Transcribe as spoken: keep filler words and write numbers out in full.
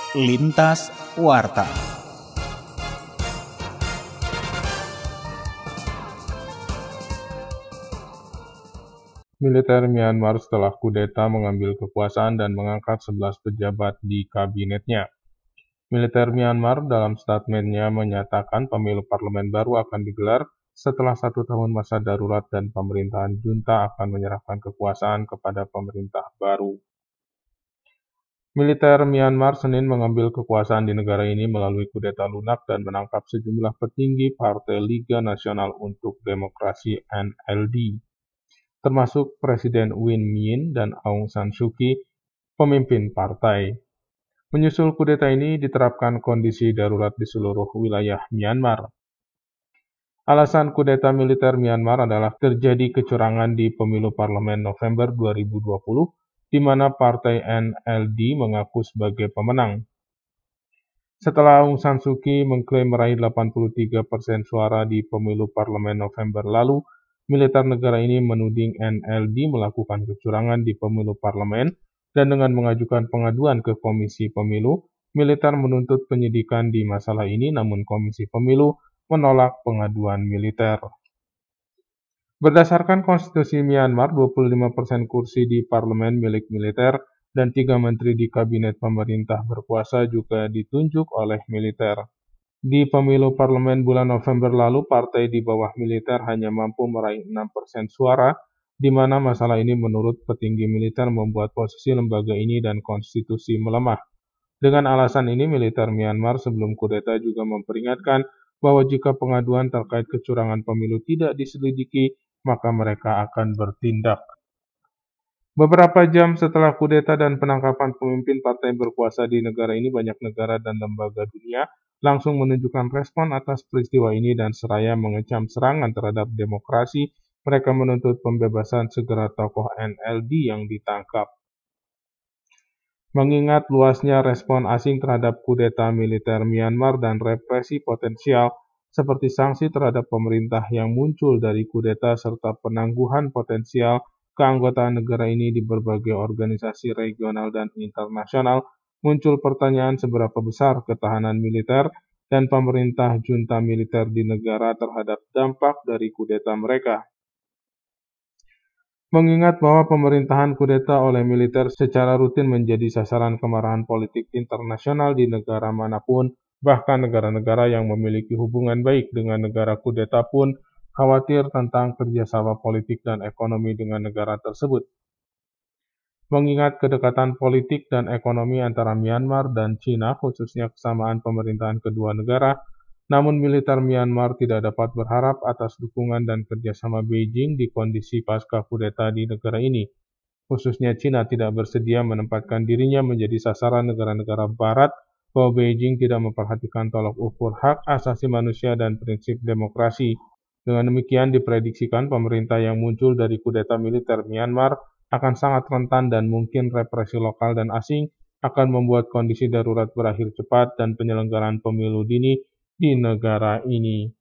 Lintas Warta. Militer Myanmar setelah kudeta mengambil kekuasaan dan mengangkat sebelas pejabat di kabinetnya. Militer Myanmar dalam statementnya menyatakan pemilu parlemen baru akan digelar setelah satu tahun masa darurat dan pemerintahan junta akan menyerahkan kekuasaan kepada pemerintah baru. Militer Myanmar Senin mengambil kekuasaan di negara ini melalui kudeta lunak dan menangkap sejumlah petinggi Partai Liga Nasional untuk Demokrasi N L D, termasuk Presiden Win Myint dan Aung San Suu Kyi, pemimpin partai. Menyusul kudeta ini diterapkan kondisi darurat di seluruh wilayah Myanmar. Alasan kudeta militer Myanmar adalah terjadi kecurangan di pemilu parlemen November dua ribu dua puluh, di mana partai N L D mengaku sebagai pemenang. Setelah Aung San Suu Kyi mengklaim meraih delapan puluh tiga persen suara di pemilu parlemen November lalu, militer negara ini menuding N L D melakukan kecurangan di pemilu parlemen, dan dengan mengajukan pengaduan ke Komisi Pemilu, militer menuntut penyidikan di masalah ini, namun Komisi Pemilu menolak pengaduan militer. Berdasarkan konstitusi Myanmar, dua puluh lima persen kursi di parlemen milik militer dan tiga menteri di kabinet pemerintah berkuasa juga ditunjuk oleh militer. Di pemilu parlemen bulan November lalu, partai di bawah militer hanya mampu meraih enam persen suara, di mana masalah ini menurut petinggi militer membuat posisi lembaga ini dan konstitusi melemah. Dengan alasan ini, militer Myanmar sebelum kudeta juga memperingatkan bahwa jika pengaduan terkait kecurangan pemilu tidak diselidiki, maka mereka akan bertindak. Beberapa jam setelah kudeta dan penangkapan pemimpin partai berkuasa di negara ini, banyak negara dan lembaga dunia langsung menunjukkan respon atas peristiwa ini dan seraya mengecam serangan terhadap demokrasi. Mereka menuntut pembebasan segera tokoh N L D yang ditangkap. Mengingat luasnya respon asing terhadap kudeta militer Myanmar dan represi potensial seperti sanksi terhadap pemerintah yang muncul dari kudeta serta penangguhan potensial keanggotaan negara ini di berbagai organisasi regional dan internasional, muncul pertanyaan seberapa besar ketahanan militer dan pemerintah junta militer di negara terhadap dampak dari kudeta mereka. Mengingat bahwa pemerintahan kudeta oleh militer secara rutin menjadi sasaran kemarahan politik internasional di negara manapun, bahkan negara-negara yang memiliki hubungan baik dengan negara kudeta pun khawatir tentang kerjasama politik dan ekonomi dengan negara tersebut. Mengingat kedekatan politik dan ekonomi antara Myanmar dan China, khususnya kesamaan pemerintahan kedua negara, namun militer Myanmar tidak dapat berharap atas dukungan dan kerjasama Beijing di kondisi pasca kudeta di negara ini. Khususnya China tidak bersedia menempatkan dirinya menjadi sasaran negara-negara barat bahwa Beijing tidak memperhatikan tolak ukur hak asasi manusia dan prinsip demokrasi. Dengan demikian diprediksikan pemerintah yang muncul dari kudeta militer Myanmar akan sangat rentan dan mungkin represi lokal dan asing akan membuat kondisi darurat berakhir cepat dan penyelenggaraan pemilu dini di negara ini.